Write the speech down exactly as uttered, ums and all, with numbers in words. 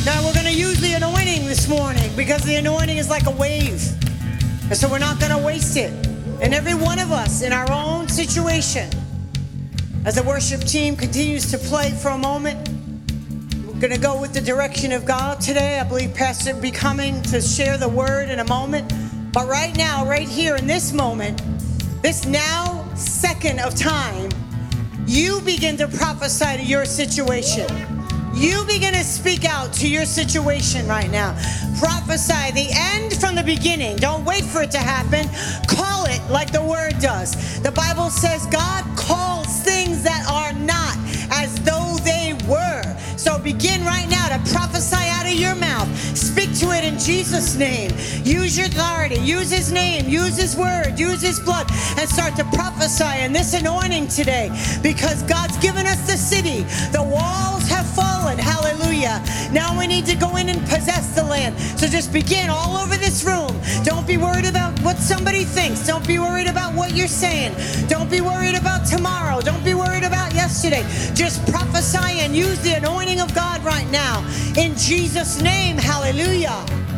Now we're going to use the anointing this morning because the anointing is like a wave. And so we're not going to waste it. And every one of us in our own situation, as the worship team continues to play for a moment, we're going to go with the direction of God today. I believe Pastor will be coming to share the word in a moment. But right now, right here in this moment, this now second of time, you begin to prophesy to your situation. You begin to speak out to your situation right now. Prophesy the end from the beginning. Don't wait for it to happen. Call it like the word does. The Bible says God calls things that are not as though they were. So begin right now to prophesy out of your mouth. Speak to it in Jesus' name. Use your authority. Use his name. Use his word. Use his blood. And start to prophesy in this anointing today. Because God's given us the city. The walls have fallen. Hallelujah. Now we need to go in and possess the land. So just begin all over this room. Don't be worried about what somebody thinks. Don't be worried about what you're saying. Don't be worried about tomorrow. Don't be worried about yesterday. Just prophesy and use the anointing of God right now. In Jesus' name, hallelujah.